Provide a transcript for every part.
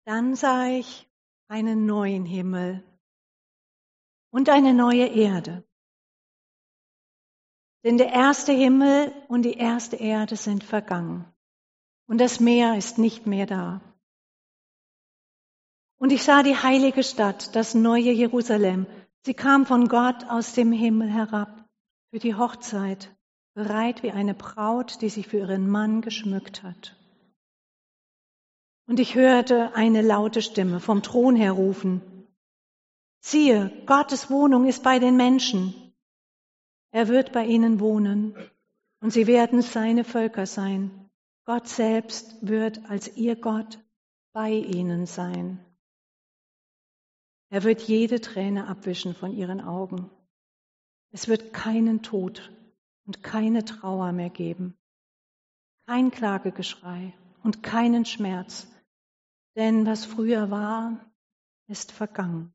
Dann sah ich einen neuen Himmel und eine neue Erde. Denn der erste Himmel und die erste Erde sind vergangen und das Meer ist nicht mehr da. Und ich sah die heilige Stadt, das neue Jerusalem. Sie kam von Gott aus dem Himmel herab für die Hochzeit, bereit wie eine Braut, die sich für ihren Mann geschmückt hat. Und ich hörte eine laute Stimme vom Thron her rufen: Siehe, Gottes Wohnung ist bei den Menschen. Er wird bei ihnen wohnen und sie werden seine Völker sein. Gott selbst wird als ihr Gott bei ihnen sein. Er wird jede Träne abwischen von ihren Augen. Es wird keinen Tod und keine Trauer mehr geben, kein Klagegeschrei und keinen Schmerz, denn was früher war, ist vergangen.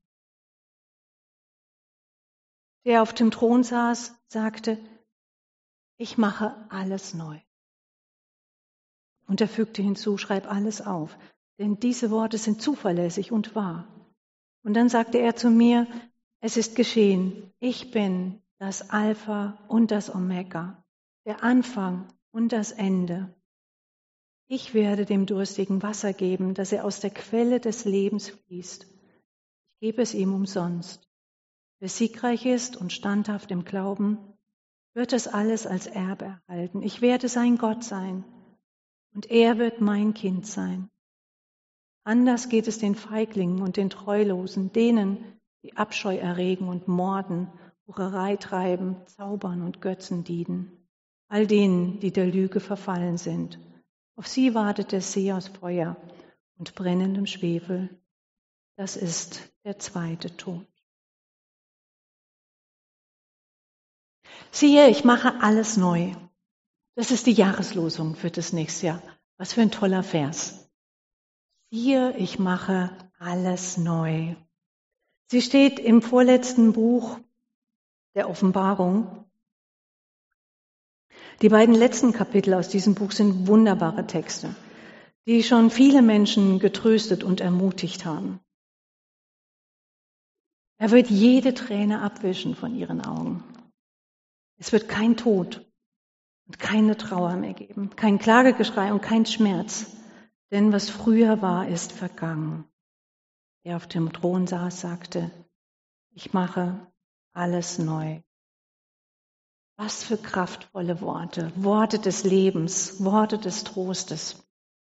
Der auf dem Thron saß, sagte: Ich mache alles neu. Und er fügte hinzu: Schreib alles auf, denn diese Worte sind zuverlässig und wahr. Und dann sagte er zu mir: Es ist geschehen. Ich bin das Alpha und das Omega, der Anfang und das Ende. Ich werde dem Durstigen Wasser geben, dass er aus der Quelle des Lebens fließt. Ich gebe es ihm umsonst. Wer siegreich ist und standhaft im Glauben, wird das alles als Erbe erhalten. Ich werde sein Gott sein und er wird mein Kind sein. Anders geht es den Feiglingen und den Treulosen, denen, die Abscheu erregen und morden, Hurerei treiben, zaubern und Götzen dienen, all denen, die der Lüge verfallen sind. Auf sie wartet der See aus Feuer und brennendem Schwefel. Das ist der zweite Tod. Siehe, ich mache alles neu. Das ist die Jahreslosung für das nächste Jahr. Was für ein toller Vers. Siehe, ich mache alles neu. Sie steht im vorletzten Buch der Offenbarung. Die beiden letzten Kapitel aus diesem Buch sind wunderbare Texte, die schon viele Menschen getröstet und ermutigt haben. Er wird jede Träne abwischen von ihren Augen. Es wird kein Tod und keine Trauer mehr geben, kein Klagegeschrei und kein Schmerz. Denn was früher war, ist vergangen. Der auf dem Thron saß, sagte: Ich mache alles neu. Was für kraftvolle Worte, Worte des Lebens, Worte des Trostes.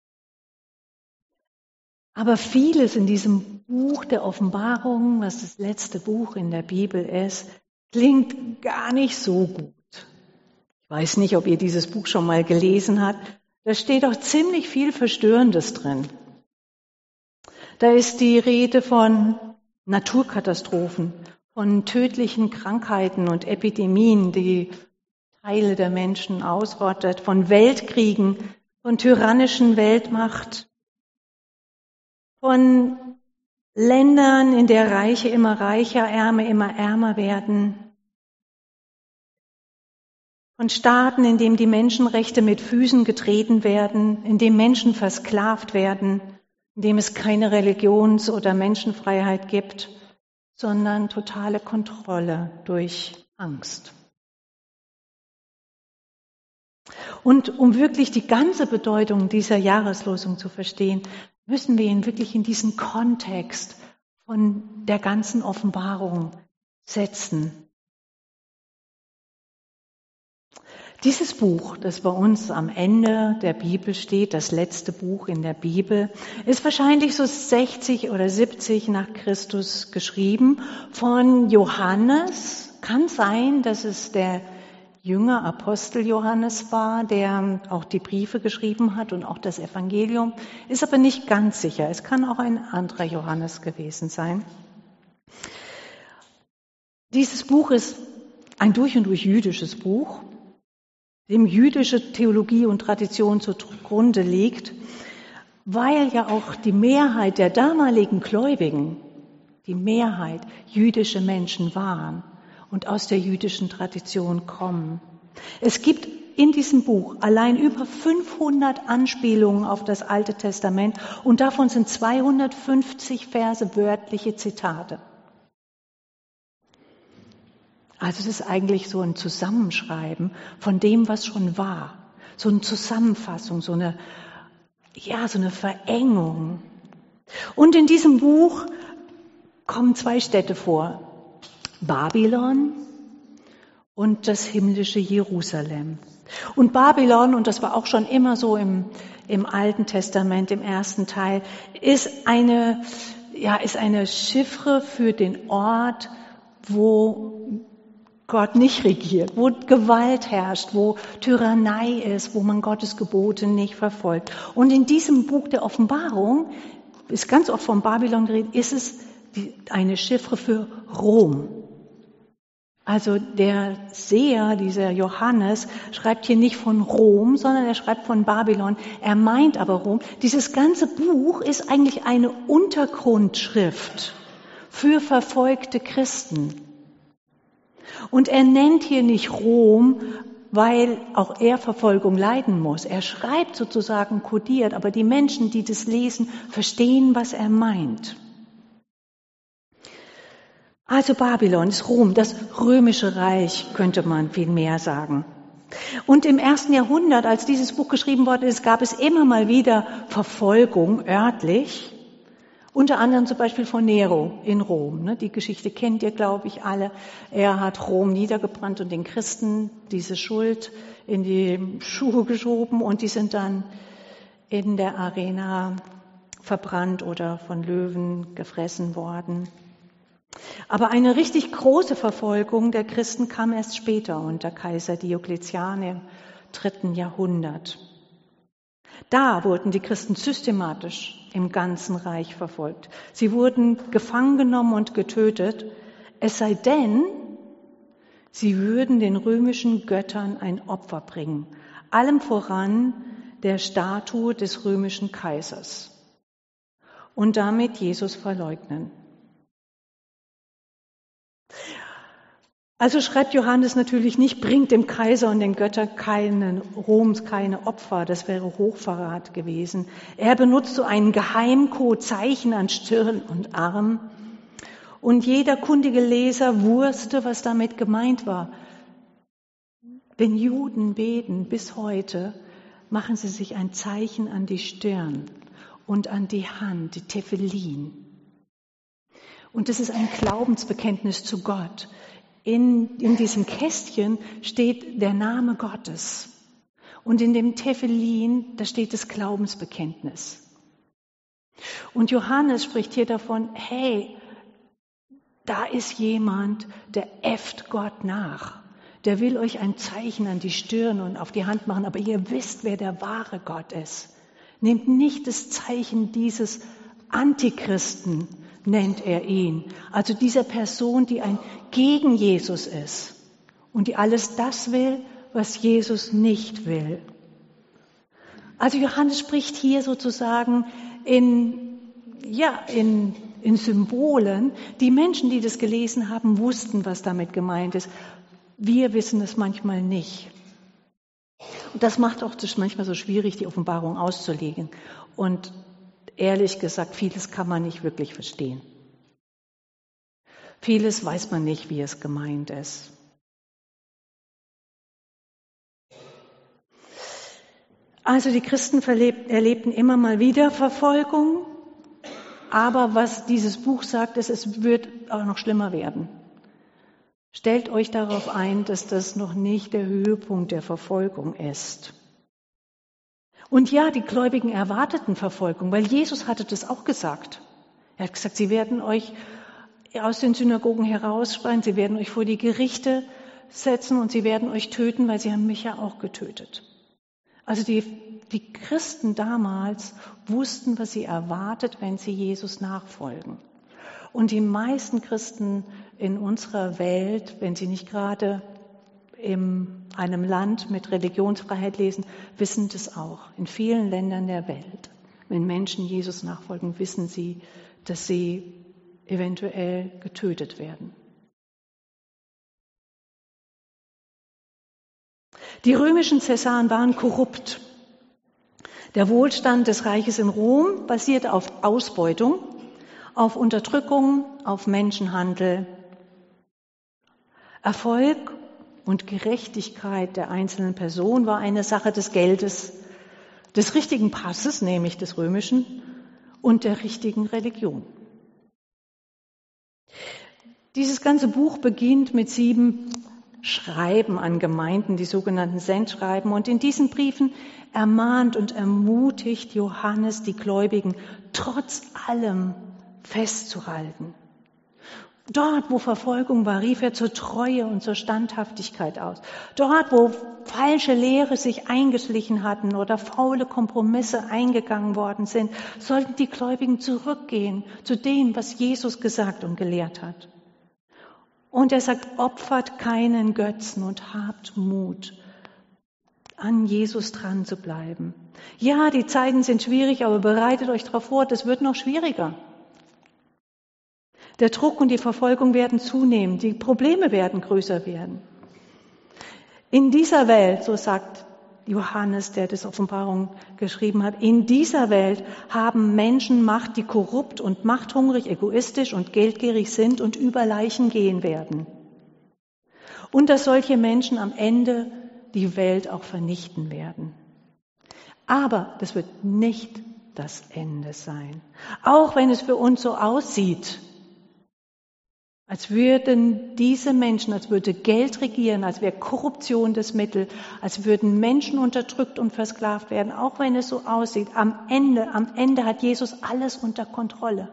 Aber vieles in diesem Buch der Offenbarung, was das letzte Buch in der Bibel ist, klingt gar nicht so gut. Ich weiß nicht, ob ihr dieses Buch schon mal gelesen habt. Da steht auch ziemlich viel Verstörendes drin. Da ist die Rede von Naturkatastrophen, von tödlichen Krankheiten und Epidemien, die Teile der Menschen ausrottet, von Weltkriegen, von tyrannischen Weltmacht, von Ländern, in der Reiche immer reicher, Ärmere immer ärmer werden, von Staaten, in denen die Menschenrechte mit Füßen getreten werden, in denen Menschen versklavt werden, in dem es keine Religions- oder Menschenfreiheit gibt, sondern totale Kontrolle durch Angst. Und um wirklich die ganze Bedeutung dieser Jahreslosung zu verstehen, müssen wir ihn wirklich in diesen Kontext von der ganzen Offenbarung setzen. Dieses Buch, das bei uns am Ende der Bibel steht, das letzte Buch in der Bibel, ist wahrscheinlich so 60 oder 70 nach Christus geschrieben von Johannes. Kann sein, dass es der Jünger Apostel Johannes war, der auch die Briefe geschrieben hat und auch das Evangelium, ist aber nicht ganz sicher. Es kann auch ein anderer Johannes gewesen sein. Dieses Buch ist ein durch und durch jüdisches Buch, dem jüdische Theologie und Tradition zugrunde liegt, weil ja auch die Mehrheit der damaligen Gläubigen, die Mehrheit jüdische Menschen waren und aus der jüdischen Tradition kommen. Es gibt in diesem Buch allein über 500 Anspielungen auf das Alte Testament und davon sind 250 Verse wörtliche Zitate. Also es ist eigentlich so ein Zusammenschreiben von dem, was schon war. So eine Zusammenfassung, so eine Verengung. Und in diesem Buch kommen 2 Städte vor. Babylon und das himmlische Jerusalem. Und Babylon, und das war auch schon immer so im Alten Testament, im ersten Teil, ist eine Chiffre für den Ort, wo Gott nicht regiert, wo Gewalt herrscht, wo Tyrannei ist, wo man Gottes Gebote nicht verfolgt. Und in diesem Buch der Offenbarung, ist ganz oft von Babylon geredet, ist es eine Chiffre für Rom. Also der Seher, dieser Johannes, schreibt hier nicht von Rom, sondern er schreibt von Babylon. Er meint aber Rom. Dieses ganze Buch ist eigentlich eine Untergrundschrift für verfolgte Christen. Und er nennt hier nicht Rom, weil auch er Verfolgung leiden muss. Er schreibt sozusagen kodiert, aber die Menschen, die das lesen, verstehen, was er meint. Also Babylon ist Rom, das römische Reich, könnte man viel mehr sagen. Und im 1. Jahrhundert, als dieses Buch geschrieben worden ist, gab es immer mal wieder Verfolgung örtlich. Unter anderem zum Beispiel von Nero in Rom. Die Geschichte kennt ihr, glaube ich, alle. Er hat Rom niedergebrannt und den Christen diese Schuld in die Schuhe geschoben und die sind dann in der Arena verbrannt oder von Löwen gefressen worden. Aber eine richtig große Verfolgung der Christen kam erst später unter Kaiser Diokletian im 3. Jahrhundert. Da wurden die Christen systematisch im ganzen Reich verfolgt. Sie wurden gefangen genommen und getötet, es sei denn, sie würden den römischen Göttern ein Opfer bringen, allem voran der Statue des römischen Kaisers und damit Jesus verleugnen. Also schreibt Johannes natürlich nicht, bringt dem Kaiser und den Göttern Roms keine Opfer, das wäre Hochverrat gewesen. Er benutzt so einen Geheimcode, Zeichen an Stirn und Arm. Und jeder kundige Leser wusste, was damit gemeint war. Wenn Juden beten bis heute, machen sie sich ein Zeichen an die Stirn und an die Hand, die Tephelin. Und das ist ein Glaubensbekenntnis zu Gott. In diesem Kästchen steht der Name Gottes. Und in dem Tephelin, da steht das Glaubensbekenntnis. Und Johannes spricht hier davon, hey, da ist jemand, der äfft Gott nach. Der will euch ein Zeichen an die Stirn und auf die Hand machen, aber ihr wisst, wer der wahre Gott ist. Nehmt nicht das Zeichen dieses Antichristen, nennt er ihn. Also dieser Person, die ein gegen Jesus ist und die alles das will, was Jesus nicht will. Also Johannes spricht hier sozusagen in Symbolen. Die Menschen, die das gelesen haben, wussten, was damit gemeint ist. Wir wissen es manchmal nicht. Und das macht auch das manchmal so schwierig, die Offenbarung auszulegen. Und ehrlich gesagt, vieles kann man nicht wirklich verstehen. Vieles weiß man nicht, wie es gemeint ist. Also die Christen erlebten immer mal wieder Verfolgung, aber was dieses Buch sagt, ist, es wird auch noch schlimmer werden. Stellt euch darauf ein, dass das noch nicht der Höhepunkt der Verfolgung ist. Und ja, die Gläubigen erwarteten Verfolgung, weil Jesus hatte das auch gesagt. Er hat gesagt, sie werden euch aus den Synagogen herausschreien, sie werden euch vor die Gerichte setzen und sie werden euch töten, weil sie haben mich ja auch getötet. Also die Christen damals wussten, was sie erwartet, wenn sie Jesus nachfolgen. Und die meisten Christen in unserer Welt, wenn sie nicht gerade in einem Land mit Religionsfreiheit lesen, wissen das auch. In vielen Ländern der Welt, wenn Menschen Jesus nachfolgen, wissen sie, dass sie eventuell getötet werden. Die römischen Cäsaren waren korrupt. Der Wohlstand des Reiches in Rom basierte auf Ausbeutung, auf Unterdrückung, auf Menschenhandel. Erfolg und Gerechtigkeit der einzelnen Person war eine Sache des Geldes, des richtigen Passes, nämlich des römischen, und der richtigen Religion. Dieses ganze Buch beginnt mit 7 Schreiben an Gemeinden, die sogenannten Sendschreiben. Und in diesen Briefen ermahnt und ermutigt Johannes die Gläubigen, trotz allem festzuhalten. Dort, wo Verfolgung war, rief er zur Treue und zur Standhaftigkeit aus. Dort, wo falsche Lehre sich eingeschlichen hatten oder faule Kompromisse eingegangen worden sind, sollten die Gläubigen zurückgehen zu dem, was Jesus gesagt und gelehrt hat. Und er sagt, opfert keinen Götzen und habt Mut, an Jesus dran zu bleiben. Ja, die Zeiten sind schwierig, aber bereitet euch darauf vor, das wird noch schwieriger. Der Druck und die Verfolgung werden zunehmen, die Probleme werden größer werden. In dieser Welt, so sagt Johannes, der das Offenbarung geschrieben hat, in dieser Welt haben Menschen Macht, die korrupt und machthungrig, egoistisch und geldgierig sind und über Leichen gehen werden. Und dass solche Menschen am Ende die Welt auch vernichten werden. Aber das wird nicht das Ende sein. Auch wenn es für uns so aussieht, als würden diese Menschen, als würde Geld regieren, als wäre Korruption das Mittel, als würden Menschen unterdrückt und versklavt werden, auch wenn es so aussieht. Am Ende hat Jesus alles unter Kontrolle.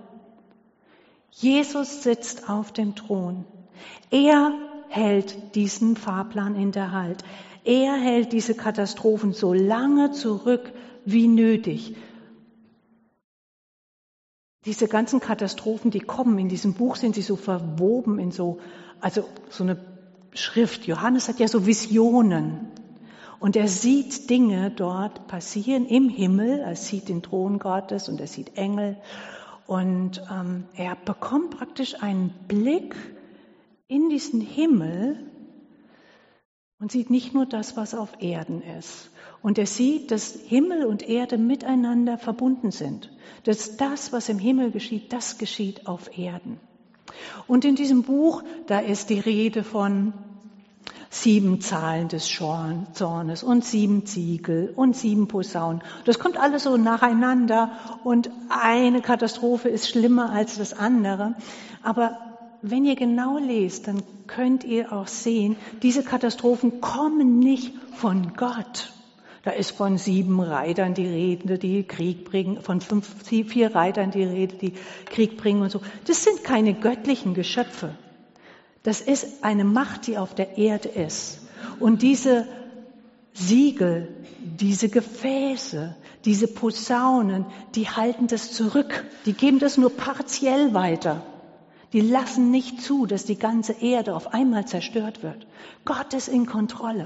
Jesus sitzt auf dem Thron. Er hält diesen Fahrplan in der Hand. Er hält diese Katastrophen so lange zurück wie nötig. Diese ganzen Katastrophen, die kommen in diesem Buch, sind sie so verwoben in so eine Schrift. Johannes hat ja so Visionen. Und er sieht Dinge dort passieren im Himmel. Er sieht den Thron Gottes und er sieht Engel. Und er bekommt praktisch einen Blick in diesen Himmel und sieht nicht nur das, was auf Erden ist. Und er sieht, dass Himmel und Erde miteinander verbunden sind. Dass das, was im Himmel geschieht, das geschieht auf Erden. Und in diesem Buch, da ist die Rede von 7 Zahlen des Zornes und 7 Ziegel und 7 Posaunen. Das kommt alles so nacheinander und eine Katastrophe ist schlimmer als das andere. Aber wenn ihr genau lest, dann könnt ihr auch sehen, diese Katastrophen kommen nicht von Gott. Da ist von 7 Reitern die Rede, die Krieg bringen, von 4 Reitern die Rede, die Krieg bringen und so. Das sind keine göttlichen Geschöpfe. Das ist eine Macht, die auf der Erde ist. Und diese Siegel, diese Gefäße, diese Posaunen, die halten das zurück. Die geben das nur partiell weiter. Die lassen nicht zu, dass die ganze Erde auf einmal zerstört wird. Gott ist in Kontrolle.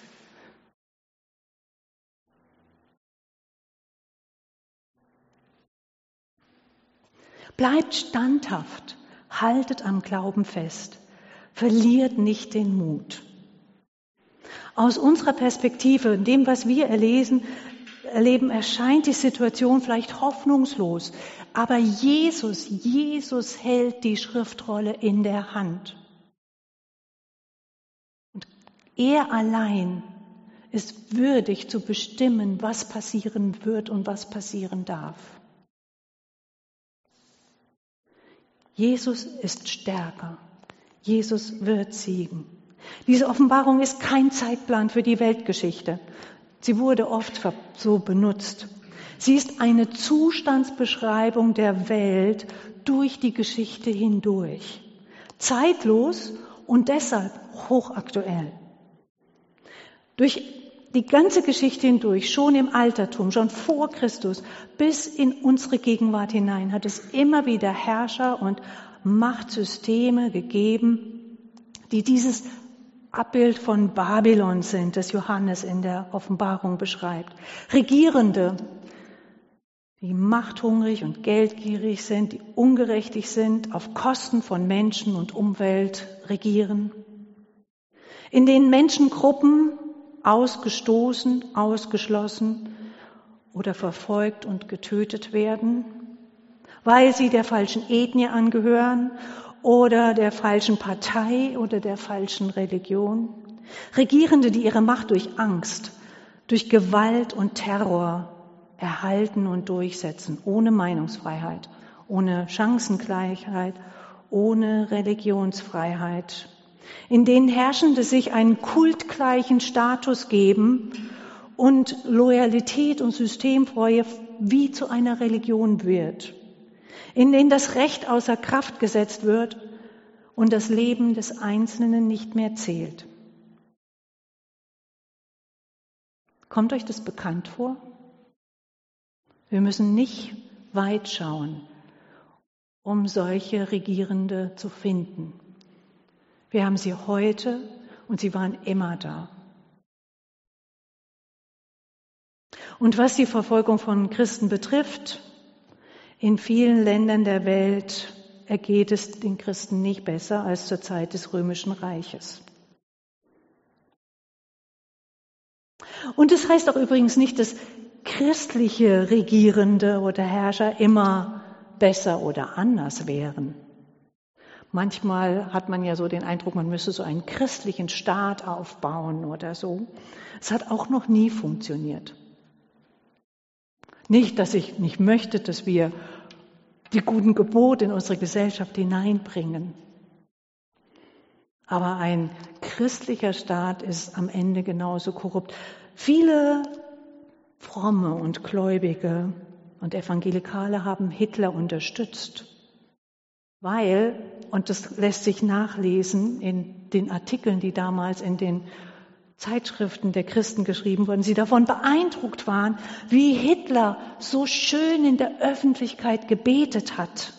Bleibt standhaft, haltet am Glauben fest, verliert nicht den Mut. Aus unserer Perspektive, in dem, was wir erleben, erscheint die Situation vielleicht hoffnungslos, aber Jesus hält die Schriftrolle in der Hand. Und er allein ist würdig zu bestimmen, was passieren wird und was passieren darf. Jesus ist stärker. Jesus wird siegen. Diese Offenbarung ist kein Zeitplan für die Weltgeschichte. Sie wurde oft so benutzt. Sie ist eine Zustandsbeschreibung der Welt durch die Geschichte hindurch. Zeitlos und deshalb hochaktuell. Durch die ganze Geschichte hindurch, schon im Altertum, schon vor Christus, bis in unsere Gegenwart hinein, hat es immer wieder Herrscher und Machtsysteme gegeben, die dieses Abbild von Babylon sind, das Johannes in der Offenbarung beschreibt. Regierende, die machthungrig und geldgierig sind, die ungerechtig sind, auf Kosten von Menschen und Umwelt regieren. In den Menschengruppen ausgestoßen, ausgeschlossen oder verfolgt und getötet werden, weil sie der falschen Ethnie angehören oder der falschen Partei oder der falschen Religion. Regierende, die ihre Macht durch Angst, durch Gewalt und Terror erhalten und durchsetzen, ohne Meinungsfreiheit, ohne Chancengleichheit, ohne Religionsfreiheit, in denen Herrschende sich einen kultgleichen Status geben und Loyalität und Systemtreue wie zu einer Religion wird, in denen das Recht außer Kraft gesetzt wird und das Leben des Einzelnen nicht mehr zählt. Kommt euch das bekannt vor? Wir müssen nicht weit schauen, um solche Regierende zu finden. Wir haben sie heute und sie waren immer da. Und was die Verfolgung von Christen betrifft, in vielen Ländern der Welt ergeht es den Christen nicht besser als zur Zeit des Römischen Reiches. Und das heißt auch übrigens nicht, dass christliche Regierende oder Herrscher immer besser oder anders wären. Manchmal hat man ja so den Eindruck, man müsse so einen christlichen Staat aufbauen oder so. Es hat auch noch nie funktioniert. Nicht, dass ich nicht möchte, dass wir die guten Gebote in unsere Gesellschaft hineinbringen. Aber ein christlicher Staat ist am Ende genauso korrupt. Viele Fromme und Gläubige und Evangelikale haben Hitler unterstützt, weil, und das lässt sich nachlesen in den Artikeln, die damals in den Zeitschriften der Christen geschrieben wurden, sie davon beeindruckt waren, wie Hitler so schön in der Öffentlichkeit gebetet hat.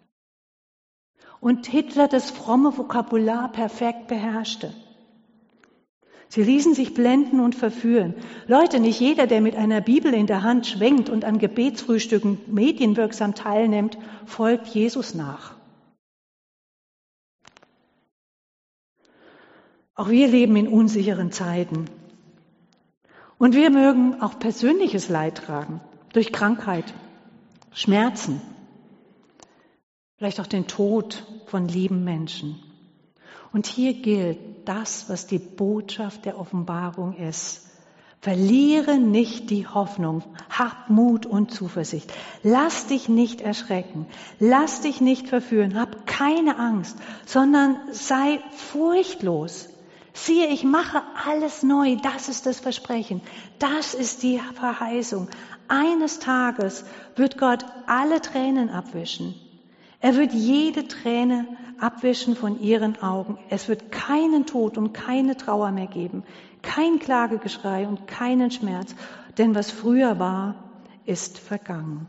Und Hitler das fromme Vokabular perfekt beherrschte. Sie ließen sich blenden und verführen. Leute, nicht jeder, der mit einer Bibel in der Hand schwenkt und an Gebetsfrühstücken medienwirksam teilnimmt, folgt Jesus nach. Auch wir leben in unsicheren Zeiten. Und wir mögen auch persönliches Leid tragen, durch Krankheit, Schmerzen, vielleicht auch den Tod von lieben Menschen. Und hier gilt das, was die Botschaft der Offenbarung ist. Verliere nicht die Hoffnung, hab Mut und Zuversicht. Lass dich nicht erschrecken, lass dich nicht verführen, hab keine Angst, sondern sei furchtlos. Siehe, ich mache alles neu, das ist das Versprechen, das ist die Verheißung. Eines Tages wird Gott alle Tränen abwischen. Er wird jede Träne abwischen von ihren Augen. Es wird keinen Tod und keine Trauer mehr geben, kein Klagegeschrei und keinen Schmerz, denn was früher war, ist vergangen.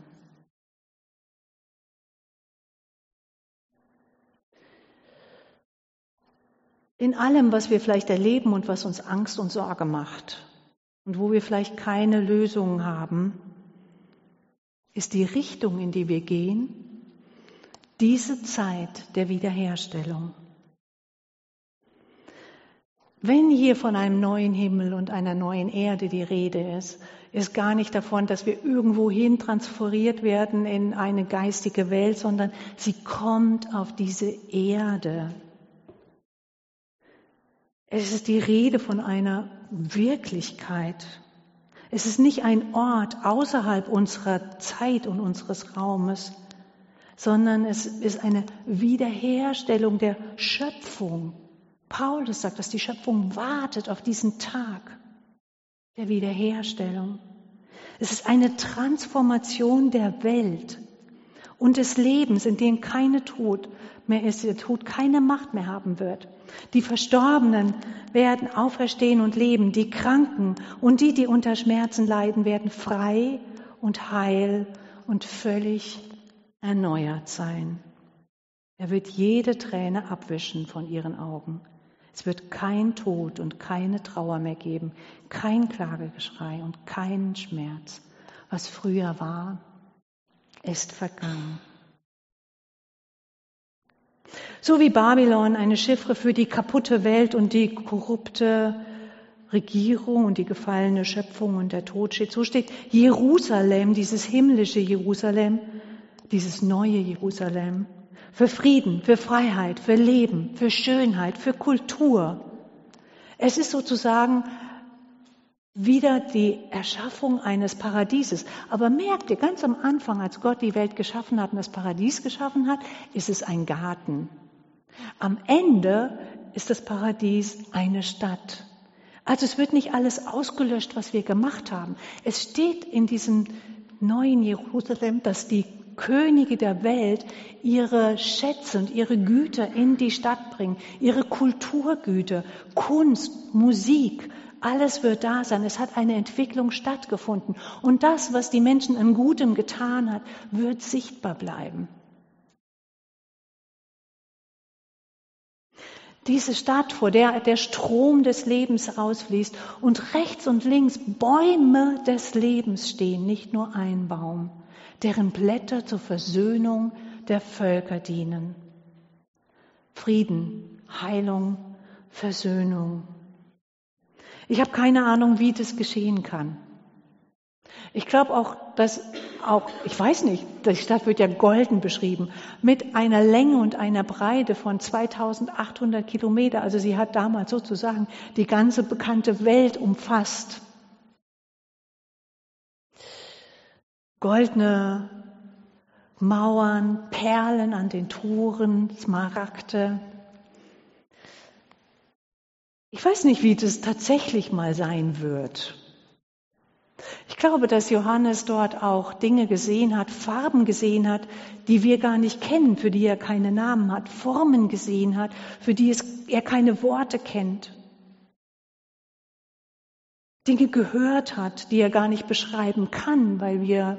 In allem, was wir vielleicht erleben und was uns Angst und Sorge macht und wo wir vielleicht keine Lösungen haben, ist die Richtung, in die wir gehen, diese Zeit der Wiederherstellung. Wenn hier von einem neuen Himmel und einer neuen Erde die Rede ist gar nicht davon, dass wir irgendwo hin transferiert werden in eine geistige Welt, sondern sie kommt auf diese Erde. Es ist die Rede von einer Wirklichkeit. Es ist nicht ein Ort außerhalb unserer Zeit und unseres Raumes, sondern es ist eine Wiederherstellung der Schöpfung. Paulus sagt, dass die Schöpfung wartet auf diesen Tag der Wiederherstellung. Es ist eine Transformation der Welt und des Lebens, in dem keine Tod mehr ist, der Tod keine Macht mehr haben wird. Die Verstorbenen werden auferstehen und leben, die Kranken und die unter Schmerzen leiden, werden frei und heil und völlig erneuert sein. Er wird jede Träne abwischen von ihren Augen. Es wird kein Tod und keine Trauer mehr geben, kein Klagegeschrei und keinen Schmerz. Was früher war, ist vergangen. So wie Babylon eine Chiffre für die kaputte Welt und die korrupte Regierung und die gefallene Schöpfung und der Tod steht. So steht Jerusalem, dieses himmlische Jerusalem, dieses neue Jerusalem. Für Frieden, für Freiheit, für Leben, für Schönheit, für Kultur. Es ist sozusagen wieder die Erschaffung eines Paradieses. Aber merkt ihr, ganz am Anfang, als Gott die Welt geschaffen hat und das Paradies geschaffen hat, ist es ein Garten. Am Ende ist das Paradies eine Stadt. Also es wird nicht alles ausgelöscht, was wir gemacht haben. Es steht in diesem neuen Jerusalem, dass die Könige der Welt ihre Schätze und ihre Güter in die Stadt bringen, ihre Kulturgüter, Kunst, Musik, alles wird da sein. Es hat eine Entwicklung stattgefunden. Und das, was die Menschen an Gutem getan hat, wird sichtbar bleiben. Diese Stadt, vor der der Strom des Lebens rausfließt und rechts und links Bäume des Lebens stehen, nicht nur ein Baum, deren Blätter zur Versöhnung der Völker dienen. Frieden, Heilung, Versöhnung. Ich habe keine Ahnung, wie das geschehen kann. Ich glaube ich weiß nicht, die Stadt wird ja golden beschrieben, mit einer Länge und einer Breite von 2800 Kilometer. Also sie hat damals sozusagen die ganze bekannte Welt umfasst. Goldene Mauern, Perlen an den Toren, Smaragde. Ich weiß nicht, wie das tatsächlich mal sein wird. Ich glaube, dass Johannes dort auch Dinge gesehen hat, Farben gesehen hat, die wir gar nicht kennen, für die er keine Namen hat, Formen gesehen hat, für die er keine Worte kennt. Dinge gehört hat, die er gar nicht beschreiben kann, weil wir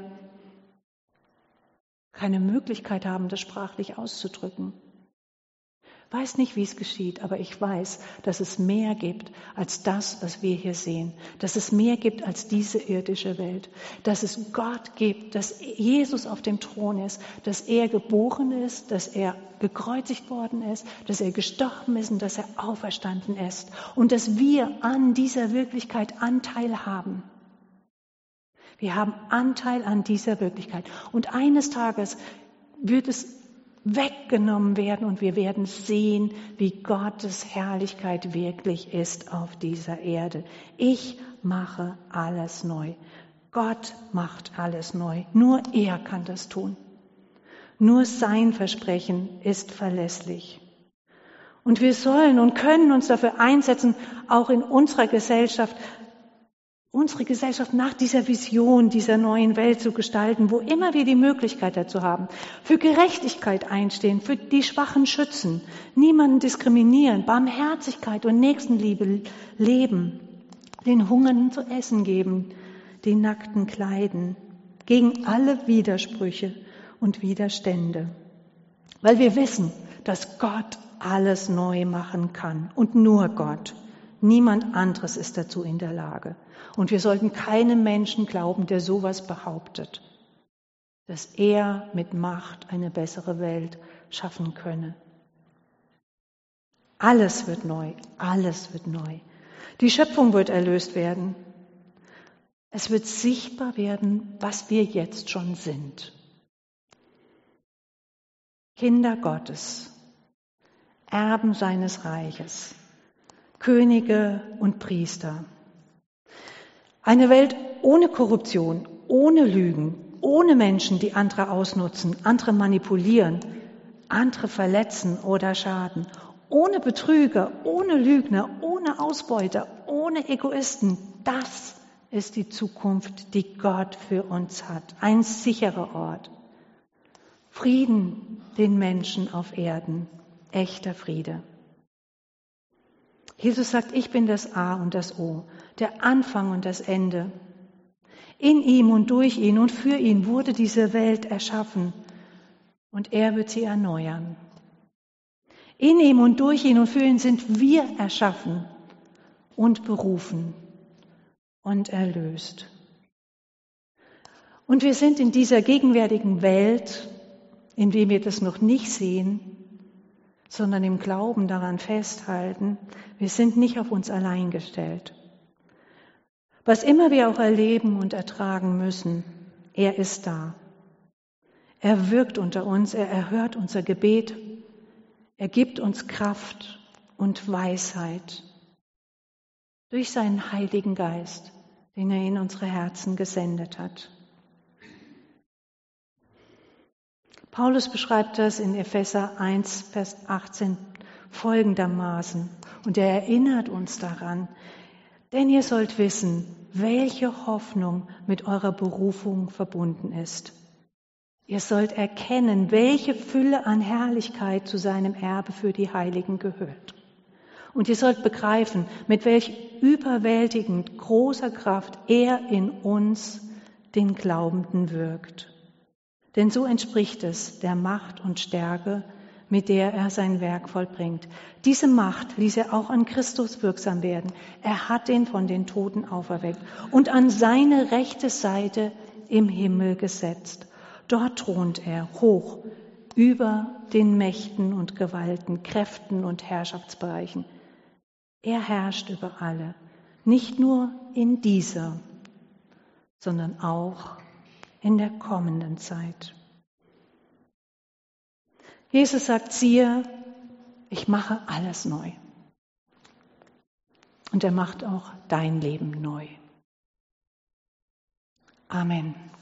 keine Möglichkeit haben, das sprachlich auszudrücken. Weiß nicht, wie es geschieht, aber ich weiß, dass es mehr gibt als das, was wir hier sehen. Dass es mehr gibt als diese irdische Welt. Dass es Gott gibt, dass Jesus auf dem Thron ist, dass er geboren ist, dass er gekreuzigt worden ist, dass er gestorben ist und dass er auferstanden ist. Und dass wir an dieser Wirklichkeit Anteil haben. Wir haben Anteil an dieser Wirklichkeit. Und eines Tages wird es weggenommen werden und wir werden sehen, wie Gottes Herrlichkeit wirklich ist auf dieser Erde. Ich mache alles neu. Gott macht alles neu. Nur er kann das tun. Nur sein Versprechen ist verlässlich. Und wir sollen und können uns dafür einsetzen, auch in unserer Gesellschaft, unsere Gesellschaft nach dieser Vision dieser neuen Welt zu gestalten, wo immer wir die Möglichkeit dazu haben, für Gerechtigkeit einstehen, für die Schwachen schützen, niemanden diskriminieren, Barmherzigkeit und Nächstenliebe leben, den Hungernden zu essen geben, den Nackten kleiden, gegen alle Widersprüche und Widerstände. Weil wir wissen, dass Gott alles neu machen kann und nur Gott. Niemand anderes ist dazu in der Lage. Und wir sollten keinem Menschen glauben, der sowas behauptet, dass er mit Macht eine bessere Welt schaffen könne. Alles wird neu, alles wird neu. Die Schöpfung wird erlöst werden. Es wird sichtbar werden, was wir jetzt schon sind. Kinder Gottes, Erben seines Reiches, Könige und Priester. Eine Welt ohne Korruption, ohne Lügen, ohne Menschen, die andere ausnutzen, andere manipulieren, andere verletzen oder schaden, ohne Betrüger, ohne Lügner, ohne Ausbeuter, ohne Egoisten. Das ist die Zukunft, die Gott für uns hat. Ein sicherer Ort. Frieden den Menschen auf Erden. Echter Friede. Jesus sagt, ich bin das A und das O, der Anfang und das Ende. In ihm und durch ihn und für ihn wurde diese Welt erschaffen und er wird sie erneuern. In ihm und durch ihn und für ihn sind wir erschaffen und berufen und erlöst. Und wir sind in dieser gegenwärtigen Welt, in der wir das noch nicht sehen, sondern im Glauben daran festhalten, wir sind nicht auf uns allein gestellt. Was immer wir auch erleben und ertragen müssen, er ist da. Er wirkt unter uns, er erhört unser Gebet, er gibt uns Kraft und Weisheit durch seinen Heiligen Geist, den er in unsere Herzen gesendet hat. Paulus beschreibt das in Epheser 1, Vers 18 folgendermaßen und er erinnert uns daran, denn ihr sollt wissen, welche Hoffnung mit eurer Berufung verbunden ist. Ihr sollt erkennen, welche Fülle an Herrlichkeit zu seinem Erbe für die Heiligen gehört. Und ihr sollt begreifen, mit welch überwältigend großer Kraft er in uns, den Glaubenden, wirkt. Denn so entspricht es der Macht und Stärke, mit der er sein Werk vollbringt. Diese Macht ließ er auch an Christus wirksam werden. Er hat ihn von den Toten auferweckt und an seine rechte Seite im Himmel gesetzt. Dort thront er hoch über den Mächten und Gewalten, Kräften und Herrschaftsbereichen. Er herrscht über alle, nicht nur in dieser, sondern auch in der kommenden Zeit. Jesus sagt, siehe, ich mache alles neu. Und er macht auch dein Leben neu. Amen.